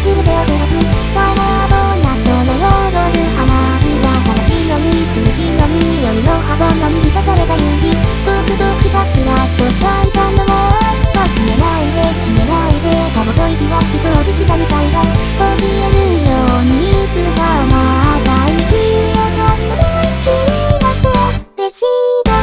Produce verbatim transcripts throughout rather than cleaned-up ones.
全てを照らす空ぼなその彩る花びら悲しみ苦しみ夜の狭間に満たされた指とくとひたすらと咲いたのは消えないで消えないでか細い日は人を映したみたいだ怯えるようにいつかまた生き上がるので君がそうでした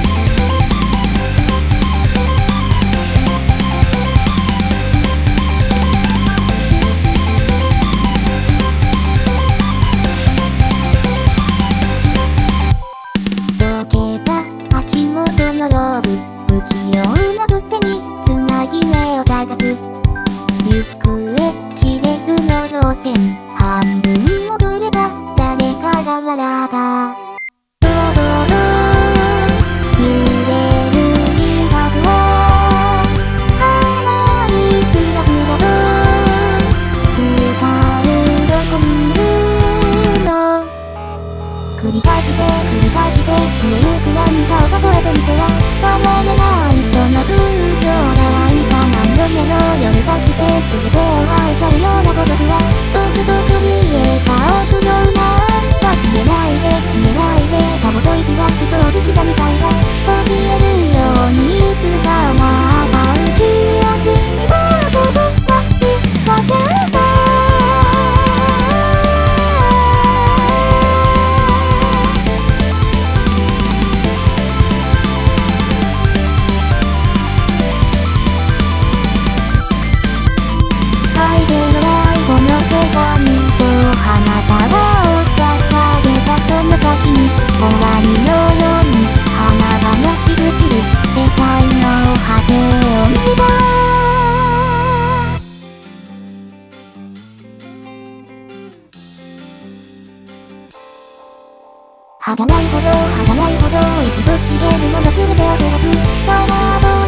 足元のローブ不器用なくせにつなぎ目を探す行方知れずの路線半分遅れた誰かが笑ったドロドロ揺れる銀箔を鼻にふらふらと光るどこにいるの繰り返して繰り返して消えゆく涙を数えてみては変われないその空虚な痛何度目の夜が来て全てを愛さるような孤独はとくとく見えた奥の裏が消えないで消えないでか細い日は人を映したみたいだ怯えるようにいつかまた浮き足にたことは聞かせたこの手紙と花束を捧げたその先に終わりのように花々しぐちる世界の果てを見た儚いほど儚いほど息と茂るもの全てを照らす空ぼ